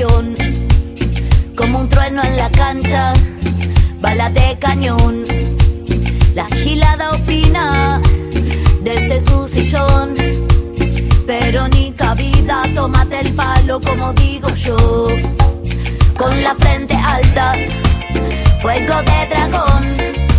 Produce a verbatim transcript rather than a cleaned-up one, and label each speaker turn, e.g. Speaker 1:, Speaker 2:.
Speaker 1: pasión, como un trueno en la cancha, bala de cañón. La gilada opina desde su sillón, pero ni cabida, tómate el palo como digo yo. Con la frente alta, fuego de dragón,